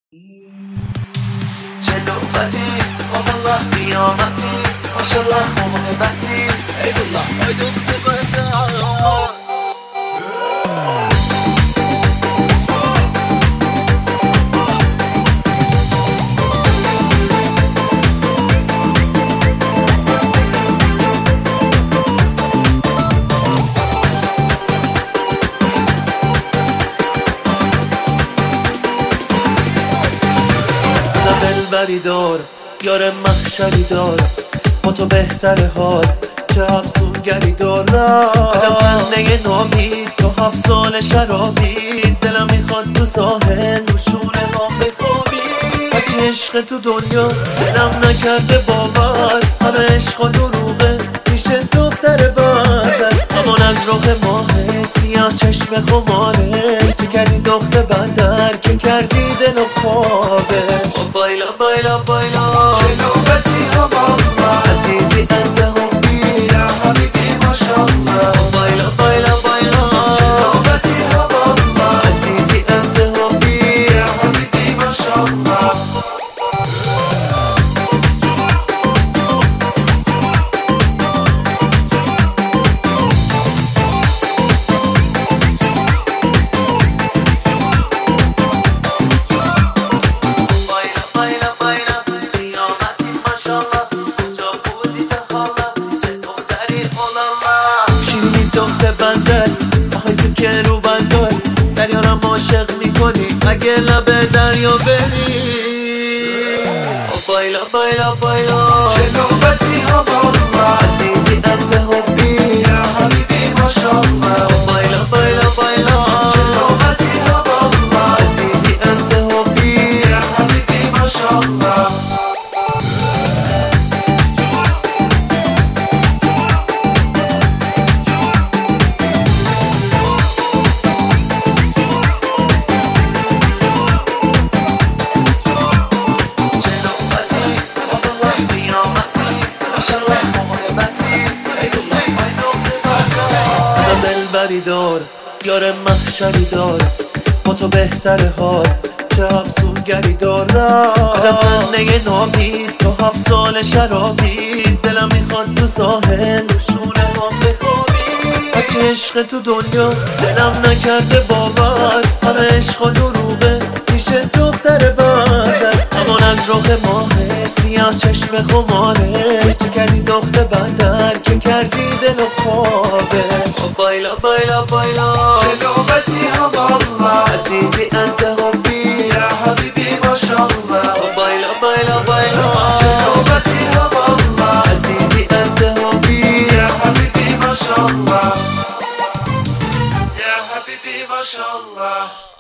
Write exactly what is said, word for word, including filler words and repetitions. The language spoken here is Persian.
چه نوبتی والله قیامتی ماشالله محبتی ای والله ای دختر بنده دلبری دار یار محشری دار با تو بهتر حال چه افسونگری دارم عجب خنده نامید تو هفت سال شرابی دلم میخواد تو ساحل رو شونه ها بخوابی هرچی عشق تو دنیا دلم نکرده باور همه عشق و دروغه میشه دختر بندر امان از رخ ماهش سیاه چشم خمارش چه کردی دختر بندر که کردی دل و خوابش بایلا بایلا بایلا چه نوبتی ها والله عزیزی انت حبی یا حبیبی ماشالله بایلا بایلا بایلا چه نوبتی ها والله عزیزی انت حبی یا حبیبی ماشالله دختر بندر آخه تو که رو بندر دریارم عاشق میکنی اگه لبه دریا بری بایلا بایلا بایلا چه نوبتی ها والله عزیزی انت حبی یا حبیبی ماشالله بایلا بایلا بایلا چه نوبتی ها والله عزیزی انت حبی یا حبیبی ماشالله دلبری دار یار محشری دار با تو بهتر حال چه افسونگری دارم عجب خنده نامید تو هفت سال شرابی دلم میخواد تو ساحل رو شونه ها بخوابی هرچی عشق تو دنیا دلم نکرده باور همه عشق و دروغه میشه دختر بندر امان از رخ ماهش سیاه چشم خمارش چه کردی دختر بندر که کردی دل و خوابش بایلا بایلا بایلا چه نوبتی ها والله عزیزی انت حبی یا حبیبی ماشالله بایلا بایلا بایلا چه نوبتی ها والله عزیزی انت حبی یا حبیبی ماشالله یا حبیبی ماشالله